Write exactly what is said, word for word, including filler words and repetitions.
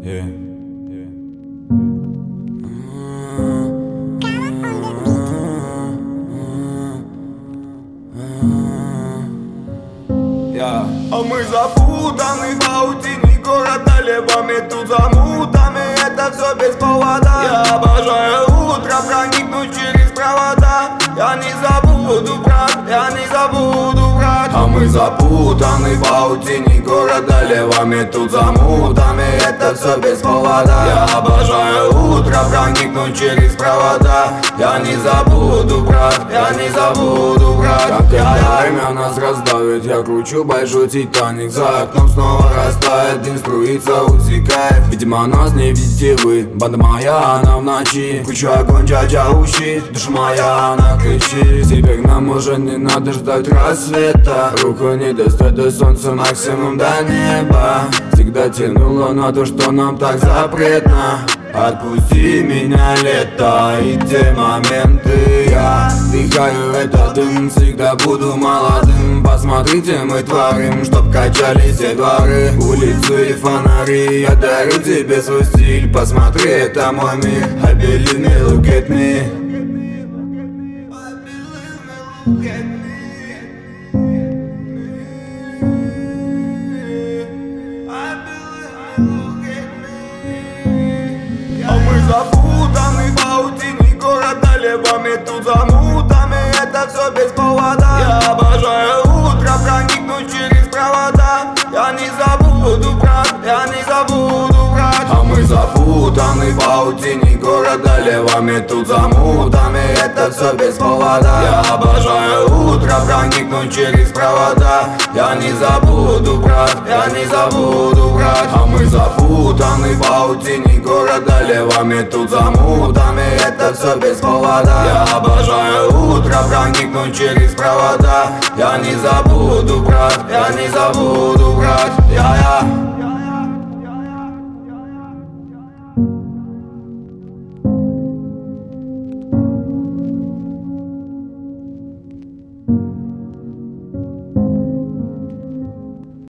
Yeah. Yeah. А мы запутаны в паутине города, левами тут замутами, это все без повода. Я обожаю утро проникнуть через провода. Я не забуду, брат, я не забуду, брат. А мы запутаны в паутине города, левами тут замутами, это все без повода. Я обожаю утро проникнуть через провода. Я не забуду, брат, я не забуду, брат. Как когда время нас раздавит, я кручу большой Титаник. За окном снова растает, дым струится, утекает. Видимо, нас не видите вы, банда моя, она в ночи. Включу огонь, дядя ущит, душа моя, она кричит. Теперь нам уже не надо ждать рассвета. Руку не достать до солнца, максимум до неба. Всегда тянуло на то, что нам так запретно. Отпусти меня, лето, и те моменты я вдыхаю этот дым, всегда буду молодым. Посмотрите, мы творим, чтоб качались все дворы, улицы и фонари. Я дарю тебе свой стиль, посмотри, это мой мир. I believe me, look at me. А мы запутаны в паутине города, левами тут замутами, это все без повода. Я обожаю утро проникнуть через провода. Я не забуду, брат, я не забуду, брат. А мы запутаны в паутине города, левами тут замутами, это все без повода. Я обожаю утро проникнуть через провода. Я не забуду, брат, я не забуду, брат. А мы запутаны в паутине города, левами тут замутами, это все без повода. Я обожаю утро проникнуть через провода. Я не забуду, брат, я не забуду, брат.